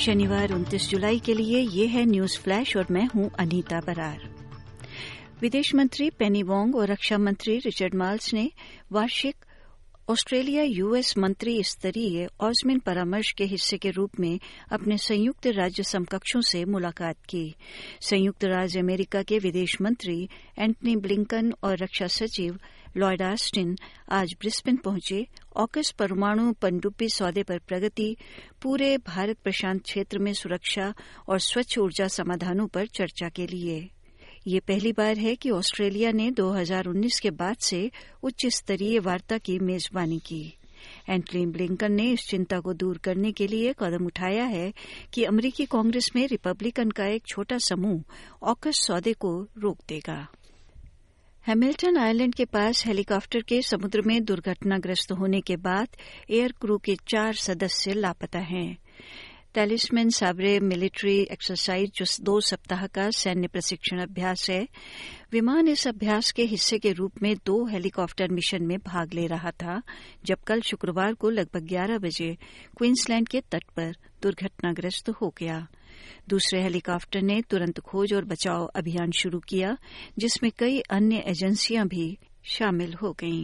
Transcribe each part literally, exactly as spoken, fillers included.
शनिवार उनतीस जुलाई के लिए ये है न्यूज फ्लैश और मैं हूं अनीता बरार। विदेश मंत्री पेनी वोंग और रक्षा मंत्री रिचर्ड माल्स ने वार्षिक ऑस्ट्रेलिया यूएस मंत्री स्तरीय ऑस्मिन परामर्श के हिस्से के रूप में अपने संयुक्त राज्य समकक्षों से मुलाकात की। संयुक्त राज्य अमेरिका के विदेश मंत्री एंटनी ब्लिंकन और रक्षा सचिव लॉयड ऑस्टिन आज ब्रिस्बेन पहुंचे ऑकस परमाणु पनडुब्बी सौदे पर प्रगति, पूरे भारत प्रशांत क्षेत्र में सुरक्षा और स्वच्छ ऊर्जा समाधानों पर चर्चा के लिए। ये पहली बार है कि ऑस्ट्रेलिया ने दो हज़ार उन्नीस के बाद से उच्च स्तरीय वार्ता की मेजबानी की। एंटनी ब्लिंकन ने इस चिंता को दूर करने के लिए कदम उठाया है कि अमेरिकी कांग्रेस में रिपब्लिकन का एक छोटा समूह ऑकस सौदे को रोक देगा। हैमिल्टन आइलैंड के पास हेलीकॉप्टर के समुद्र में दुर्घटनाग्रस्त होने के बाद एयर क्रू के चार सदस्य लापता हैं। टैलिस्मैन साबरे मिलिट्री एक्सरसाइज जो दो सप्ताह का सैन्य प्रशिक्षण अभ्यास है, विमान इस अभ्यास के हिस्से के रूप में दो हेलीकॉप्टर मिशन में भाग ले रहा था जब कल शुक्रवार को लगभग ग्यारह बजे क्वींसलैंड के तट पर दुर्घटनाग्रस्त हो गया। दूसरे हेलीकॉप्टर ने तुरंत खोज और बचाव अभियान शुरू किया, जिसमें कई अन्य एजेंसियां भी शामिल हो गईं।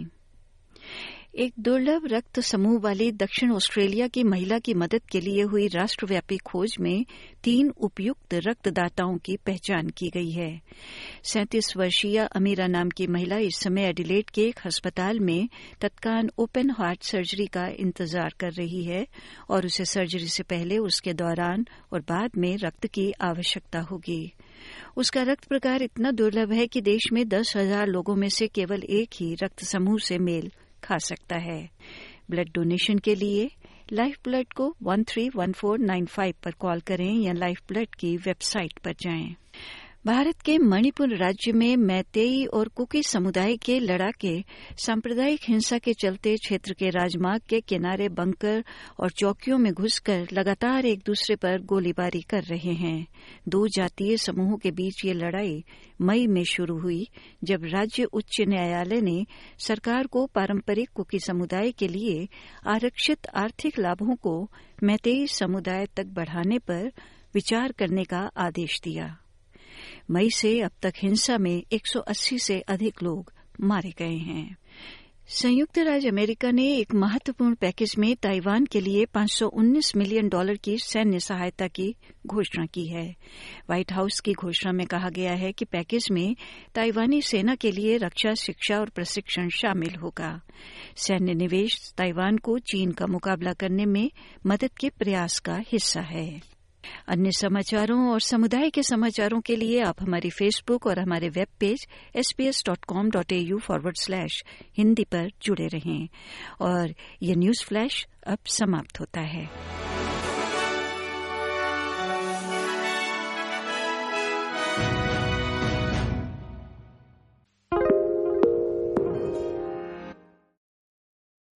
एक दुर्लभ रक्त समूह वाली दक्षिण ऑस्ट्रेलिया की महिला की मदद के लिए हुई राष्ट्रव्यापी खोज में तीन उपयुक्त रक्तदाताओं की पहचान की गई है। सैंतीस वर्षीय अमीरा नाम की महिला इस समय एडिलेड के एक अस्पताल में तत्काल ओपन हार्ट सर्जरी का इंतजार कर रही है और उसे सर्जरी से पहले, उसके दौरान और बाद में रक्त की आवश्यकता होगी। उसका रक्त प्रकार इतना दुर्लभ है कि देश में दस हजार लोगों में से केवल एक ही रक्त समूह से मेल खा सकता है। ब्लड डोनेशन के लिए लाइफ ब्लड को one three one four nine five पर कॉल करें या लाइफ ब्लड की वेबसाइट पर जाएं। भारत के मणिपुर राज्य में मैतेई और कुकी समुदाय के लड़ाके सांप्रदायिक हिंसा के चलते क्षेत्र के राजमार्ग के किनारे बंकर और चौकियों में घुसकर लगातार एक दूसरे पर गोलीबारी कर रहे हैं। दो जातीय समूहों के बीच ये लड़ाई मई में शुरू हुई जब राज्य उच्च न्यायालय ने सरकार को पारंपरिक कुकी समुदाय के लिए आरक्षित आर्थिक लाभों को मैतेई समुदाय तक बढ़ाने पर विचार करने का आदेश दिया। मई से अब तक हिंसा में एक सौ अस्सी से अधिक लोग मारे गए हैं। संयुक्त राज्य अमेरिका ने एक महत्वपूर्ण पैकेज में ताइवान के लिए पाँच सौ उन्नीस मिलियन डॉलर की सैन्य सहायता की घोषणा की है। व्हाइट हाउस की घोषणा में कहा गया है कि पैकेज में ताइवानी सेना के लिए रक्षा, शिक्षा और प्रशिक्षण शामिल होगा। सैन्य निवेश ताइवान को चीन का मुकाबला करने में मदद के प्रयास का हिस्सा है। अन्य समाचारों और समुदाय के समाचारों के लिए आप हमारी फेसबुक और हमारे web page S B S dot com dot A U forward slash Hindi पर जुड़े रहें। और ये न्यूज फ्लैश अब समाप्त होता है।